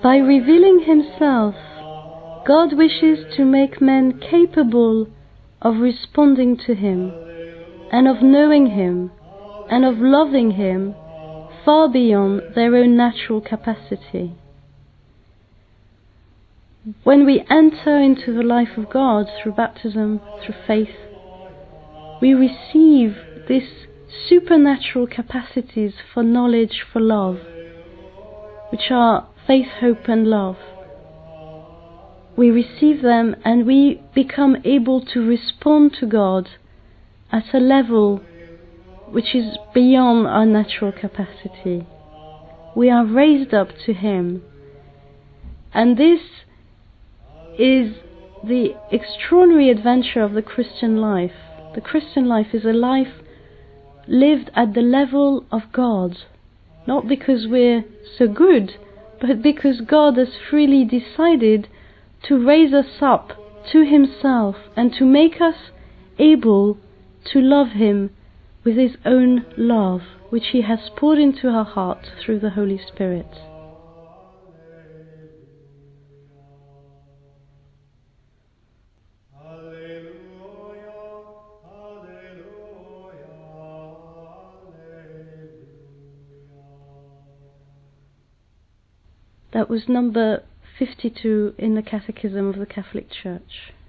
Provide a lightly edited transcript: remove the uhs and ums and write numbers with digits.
By revealing himself, God wishes to make men capable of responding to him, and of knowing him, and of loving him far beyond their own natural capacity. When we enter into the life of God through baptism, through faith, we receive these supernatural capacities for knowledge, for love, which are faith, hope and love. We receive them and we become able to respond to God at a level which is beyond our natural capacity. We are raised up to him. And this is the extraordinary adventure of the Christian life. The Christian life is a life lived at the level of God, not because we're so good, but because God has freely decided to raise us up to himself and to make us able to love him with his own love, which he has poured into our heart through the Holy Spirit. That was number 52 in the Catechism of the Catholic Church.